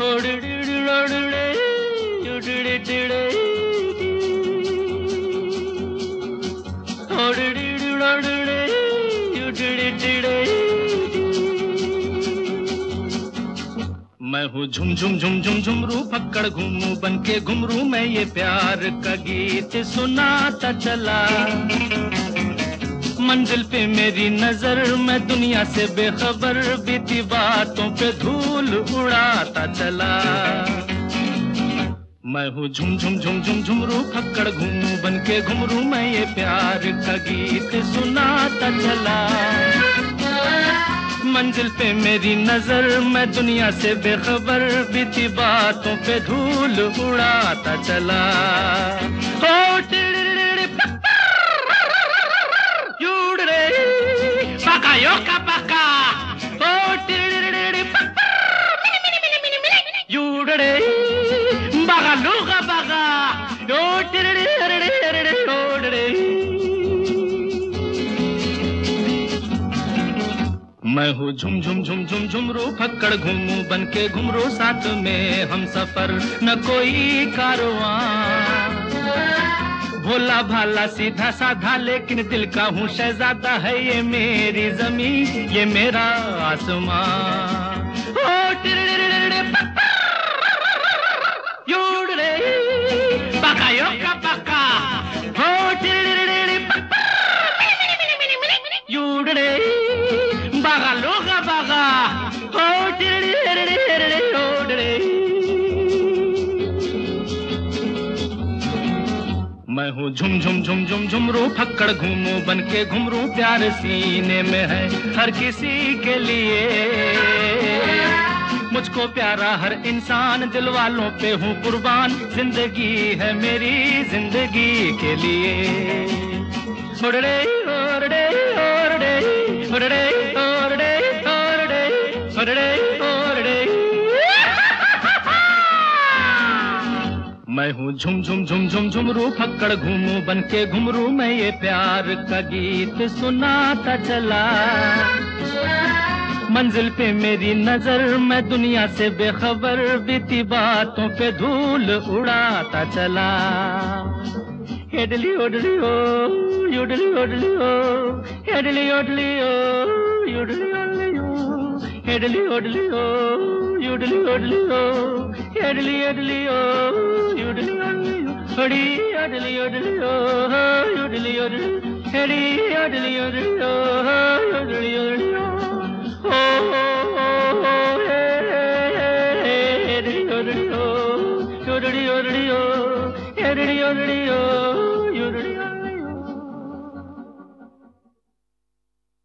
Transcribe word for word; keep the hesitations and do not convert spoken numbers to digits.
मैं हूँ झुम झुम झुम झुम झुमरू पकड़ घूमू बन के घुमरू, मैं ये प्यार का गीत सुनाता चला। मंजिल पे मेरी नजर, मैं दुनिया से बेखबर, बीती बातों पे धूल उड़ाता चला। मैं हूँ झुम झुम झुम झुम झुमरू पकड़ घूमू बन के घुमरू, मैं ये प्यार का गीत सुनाता चला। मंजिल पे मेरी नजर, मैं दुनिया से बेखबर, बीती बातों पे धूल उड़ाता चला। हो टिड़िड़िड़ि युड़रे पका यो का पका, हो टिड़िड़िड़ि युड़रे बगा लूगा बगा, यो टिड़िड़िड़ि युड़रे। मैं हूँ झुम झुम झुम झुम झुमरू फक्कड़ घूमू बन के घुमरू, साथ में हम सफर न कोई कारवां। भोला भाला सीधा साधा लेकिन दिल का हूँ शहजादा, है ये मेरी जमीन ये मेरा आसमां। ओ टिड़िड़िड़ि युड़रे पका यो का पका, हो टिड़िड़िड़ि युड़रे बागा लोगा बागा, हो टिड़िड़िड़ि युड़रे। मैं हूँ झुम झुम झुम झुम झुमरू फक्कड़ घूमू बन के घुमरू, प्यार सीने में है हर किसी के लिए। मुझको प्यारा हर इंसान, दिल वालों पे हूँ कुर्बान, जिंदगी है मेरी जिंदगी के लिए। ओड़े ओड़े ओड़े ओड़े ओड़े ओड़े ओड़े। मैं हूँ झुम झुम झुम झुम झुमरू फक्कड़ घूमू बन के घुमरू, मैं ये प्यार का गीत सुनाता चला। मंजिल पे मेरी नजर, मैं दुनिया से बेखबर, बीती बातों पे धूल उड़ाता चला। हेडली ओडली ओ युडली ओडली ओ, हेडली ओडली ओ युडली ओडली ओ, हेडली ओडली ओ युडली ओडली ओ, हेडली ओडली ओ युडली ओडली ओ, हड़ी ओडली ओडली ओ युडली ओडली, हेडी ओडली ओडली ओ युडली ओडली ओ, ओ ओ हे हेडली ओडली ओ युडली ओडली ओ, हेडली ओडली ओ।